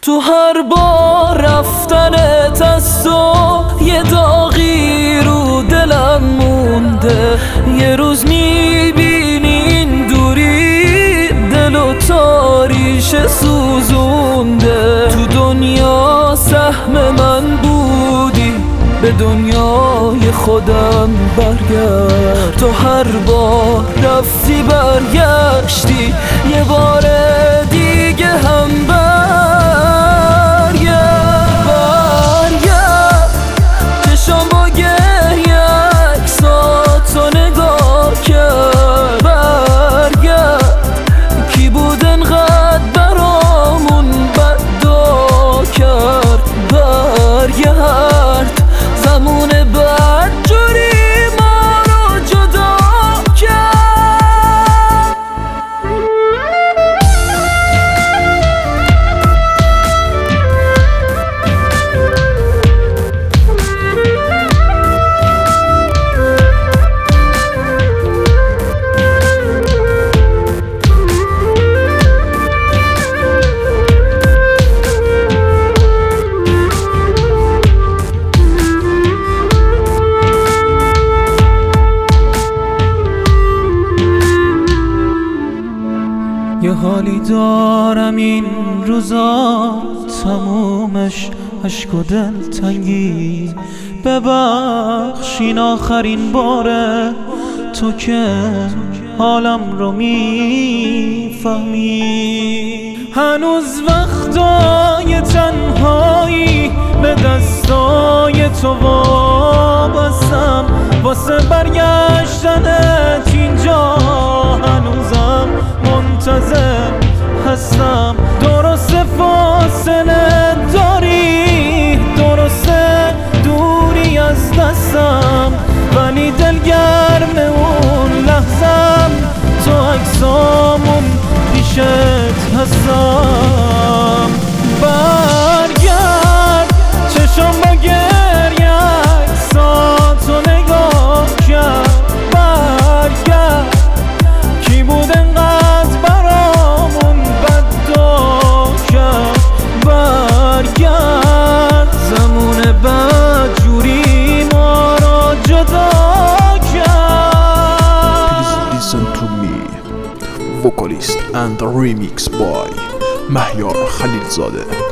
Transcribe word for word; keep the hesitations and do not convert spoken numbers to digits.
تو هر بار رفتنت از تو یه داغی رو دلم مونده. یه روز میبینی این دوری دل و تاریش سوزونده. تو دنیا سهم من بودی، به دنیای خودم برگرد. تو هر بار رفتی برگشتی، یه بار دیگه هم برگرد. برگرد چشام با گریه عکساتو نگاه کرد. برگرد کی بود انقدر برامون بدا کرد. برگرد زمون بعد جوری ما رو جدا کرد. یه حالی دارم این روزا تمومش عشق و دلتنگی. ببخش این آخرین باره، تو که حالم رو میفهمی. هنوز وقتای تنهایی به دستای تو وابستم. واسه برگشتنت اینجا هنوزم منتظر هستم. درست فاصله داری، درسته دوری از دستم، ولی دلگرم اون لحظم. تو عکسامون پیشت هستم. برگرد چشم با گریه عکساتو نگاه کرد. برگرد کی بود انقدر برامون بدا کرد. برگرد زمون بعد جوری ما را جدا کرد. Please listen to me, vocalist and remix by مهیار خلیلزاده.